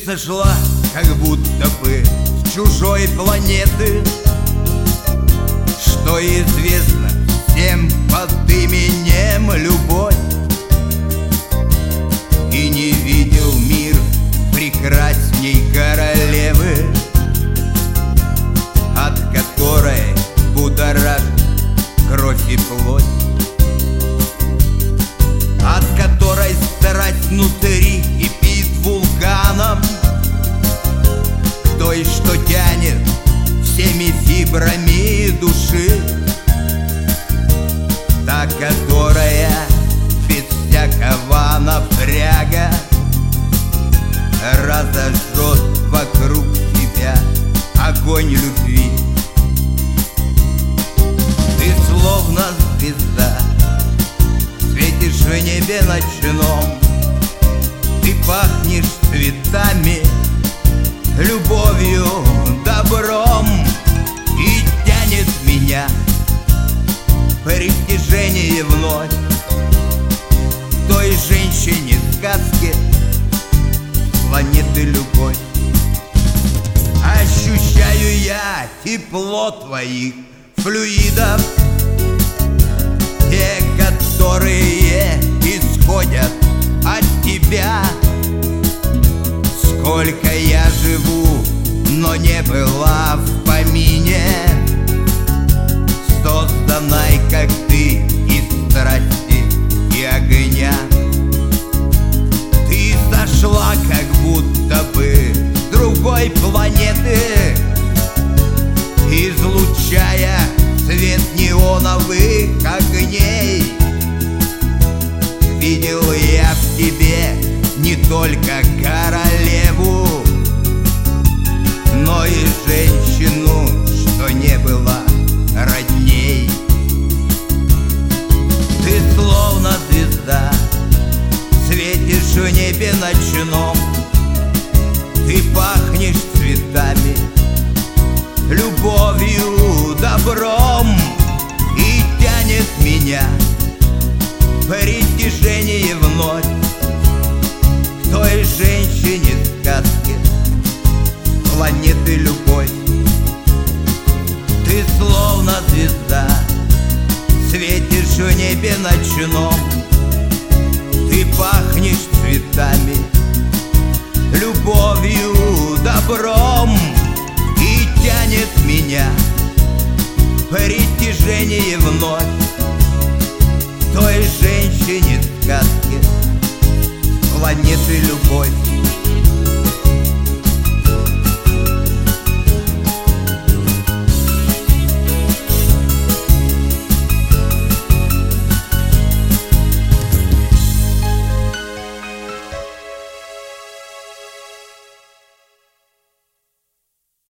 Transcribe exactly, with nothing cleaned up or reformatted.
сошла как будто бы с чужой планеты, что известно всем под именем любовь. И не видел мир прекрасней королевы, от которой будоражит кровь и плоть, от которой страсть внутри кипит вулканом, той, что тянет всеми фибрами души, та, которая без всякого напряга разожжет вокруг тебя огонь любви. Ты словно звезда, светишь в небе ночном, ты пахнешь цветами, любовью, добром, и тянет меня притяжение вновь к той женщине сказки планеты любовь. Ощущаю я тепло твоих флюидов, те, которые исходят от тебя. Сколько я живу, но не была в помине созданной, как ты, из страсти и огня. Ты сошла как будто бы с другой планеты, излучая свет неоновых огней. Видел я в тебе не только королеву, но и женщину, что не была родней. Ты словно звезда, светишь в небе ночном, ты пахнешь цветами, любовью, добром, и тянет меня притяжение вновь к той женщине сказки планеты любовь. Ты словно звезда, светишь в небе ночном, ты пахнешь цветами, любовью, добром, и тянет меня притяжение вновь к той женщине сказки планеты любовь.